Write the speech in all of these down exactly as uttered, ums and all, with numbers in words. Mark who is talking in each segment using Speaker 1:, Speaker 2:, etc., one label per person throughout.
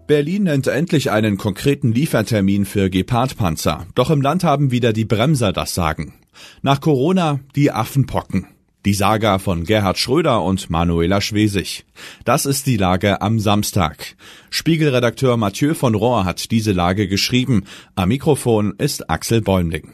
Speaker 1: Berlin nennt endlich einen konkreten Liefertermin für Gepard-Panzer. Doch im Land haben wieder die Bremser das Sagen. Nach Corona die Affenpocken. Die Saga von Gerhard Schröder und Manuela Schwesig. Das ist die Lage am Samstag. Spiegelredakteur Mathieu von Rohr hat diese Lage geschrieben. Am Mikrofon ist Axel Bäumling.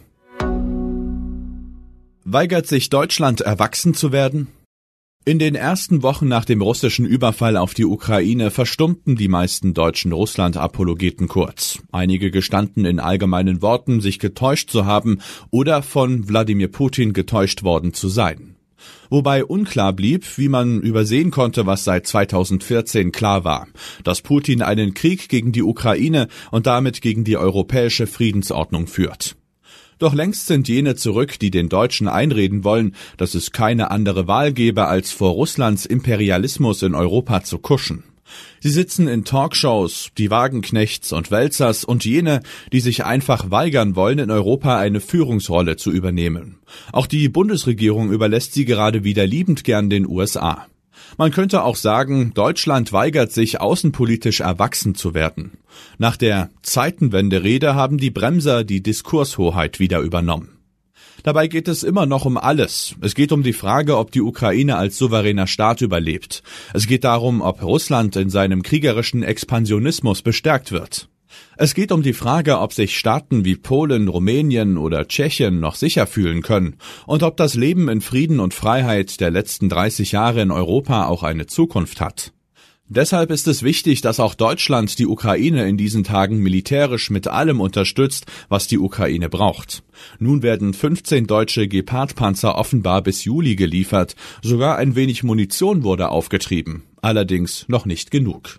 Speaker 1: Weigert sich Deutschland, erwachsen zu werden? In den ersten Wochen nach dem russischen Überfall auf die Ukraine verstummten die meisten deutschen Russland-Apologeten kurz. Einige gestanden in allgemeinen Worten, sich getäuscht zu haben oder von Wladimir Putin getäuscht worden zu sein. Wobei unklar blieb, wie man übersehen konnte, was seit zweitausendvierzehn klar war, dass Putin einen Krieg gegen die Ukraine und damit gegen die europäische Friedensordnung führt. Doch längst sind jene zurück, die den Deutschen einreden wollen, dass es keine andere Wahl gäbe, als vor Russlands Imperialismus in Europa zu kuschen. Sie sitzen in Talkshows, die Wagenknechts und Wälzers und jene, die sich einfach weigern wollen, in Europa eine Führungsrolle zu übernehmen. Auch die Bundesregierung überlässt sie gerade wieder liebend gern den U S A. Man könnte auch sagen, Deutschland weigert sich, außenpolitisch erwachsen zu werden. Nach der Zeitenwende-Rede haben die Bremser die Diskurshoheit wieder übernommen. Dabei geht es immer noch um alles. Es geht um die Frage, ob die Ukraine als souveräner Staat überlebt. Es geht darum, ob Russland in seinem kriegerischen Expansionismus bestärkt wird. Es geht um die Frage, ob sich Staaten wie Polen, Rumänien oder Tschechien noch sicher fühlen können und ob das Leben in Frieden und Freiheit der letzten dreißig Jahre in Europa auch eine Zukunft hat. Deshalb ist es wichtig, dass auch Deutschland die Ukraine in diesen Tagen militärisch mit allem unterstützt, was die Ukraine braucht. Nun werden fünfzehn deutsche Gepard-Panzer offenbar bis Juli geliefert. Sogar ein wenig Munition wurde aufgetrieben. Allerdings noch nicht genug.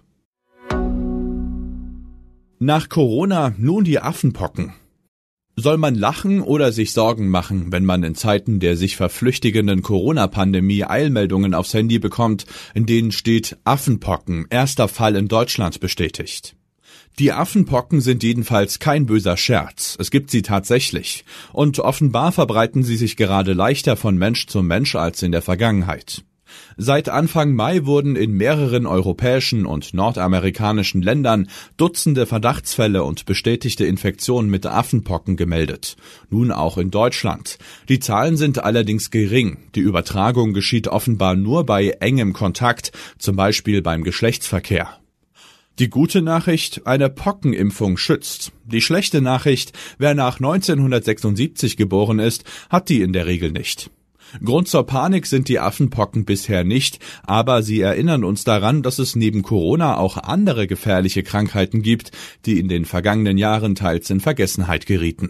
Speaker 1: Nach Corona nun die Affenpocken. Soll man lachen oder sich Sorgen machen, wenn man in Zeiten der sich verflüchtigenden Corona-Pandemie Eilmeldungen aufs Handy bekommt, in denen steht Affenpocken, erster Fall in Deutschland bestätigt? Die Affenpocken sind jedenfalls kein böser Scherz. Es gibt sie tatsächlich. Und offenbar verbreiten sie sich gerade leichter von Mensch zu Mensch als in der Vergangenheit. Seit Anfang Mai wurden in mehreren europäischen und nordamerikanischen Ländern Dutzende Verdachtsfälle und bestätigte Infektionen mit Affenpocken gemeldet. Nun auch in Deutschland. Die Zahlen sind allerdings gering. Die Übertragung geschieht offenbar nur bei engem Kontakt, zum Beispiel beim Geschlechtsverkehr. Die gute Nachricht, eine Pockenimpfung schützt. Die schlechte Nachricht, wer nach neunzehnhundertsechsundsiebzig geboren ist, hat die in der Regel nicht. Grund zur Panik sind die Affenpocken bisher nicht, aber sie erinnern uns daran, dass es neben Corona auch andere gefährliche Krankheiten gibt, die in den vergangenen Jahren teils in Vergessenheit gerieten.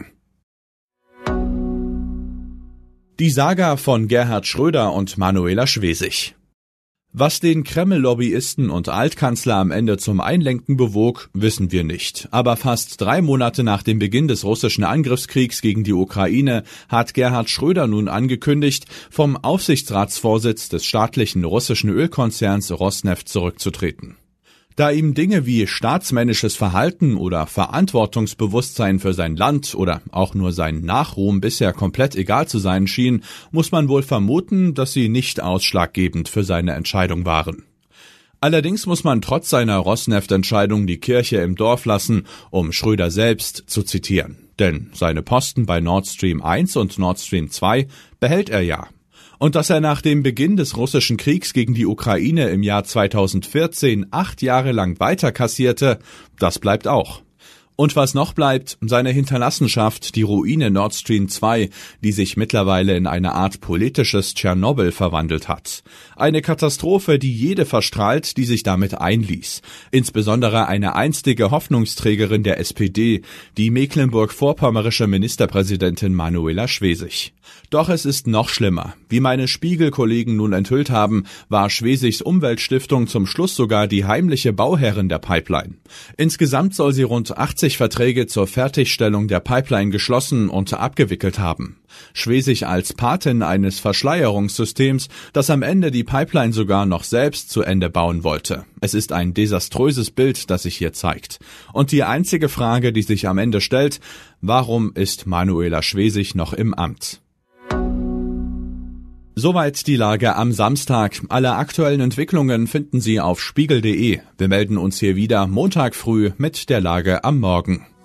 Speaker 1: Die Saga von Gerhard Schröder und Manuela Schwesig. Was den Kreml-Lobbyisten und Altkanzler am Ende zum Einlenken bewog, wissen wir nicht. Aber fast drei Monate nach dem Beginn des russischen Angriffskriegs gegen die Ukraine hat Gerhard Schröder nun angekündigt, vom Aufsichtsratsvorsitz des staatlichen russischen Ölkonzerns Rosneft zurückzutreten. Da ihm Dinge wie staatsmännisches Verhalten oder Verantwortungsbewusstsein für sein Land oder auch nur sein Nachruhm bisher komplett egal zu sein schien, muss man wohl vermuten, dass sie nicht ausschlaggebend für seine Entscheidung waren. Allerdings muss man trotz seiner Rosneft-Entscheidung die Kirche im Dorf lassen, um Schröder selbst zu zitieren. Denn seine Posten bei Nord Stream eins und Nord Stream zwei behält er ja. Und dass er nach dem Beginn des russischen Kriegs gegen die Ukraine im Jahr zweitausendvierzehn acht Jahre lang weiterkassierte, das bleibt auch. Und was noch bleibt, seine Hinterlassenschaft, die Ruine Nord Stream zwei, die sich mittlerweile in eine Art politisches Tschernobyl verwandelt hat. Eine Katastrophe, die jede verstrahlt, die sich damit einließ. Insbesondere eine einstige Hoffnungsträgerin der S P D, die mecklenburg-vorpommerische Ministerpräsidentin Manuela Schwesig. Doch es ist noch schlimmer. Wie meine Spiegel-Kollegen nun enthüllt haben, war Schwesigs Umweltstiftung zum Schluss sogar die heimliche Bauherrin der Pipeline. Insgesamt soll sie rund achtzig Verträge zur Fertigstellung der Pipeline geschlossen und abgewickelt haben. Schwesig als Patin eines Verschleierungssystems, das am Ende die Pipeline sogar noch selbst zu Ende bauen wollte. Es ist ein desaströses Bild, das sich hier zeigt. Und die einzige Frage, die sich am Ende stellt, warum ist Manuela Schwesig noch im Amt? Soweit die Lage am Samstag. Alle aktuellen Entwicklungen finden Sie auf spiegel punkt de. Wir melden uns hier wieder Montag früh mit der Lage am Morgen.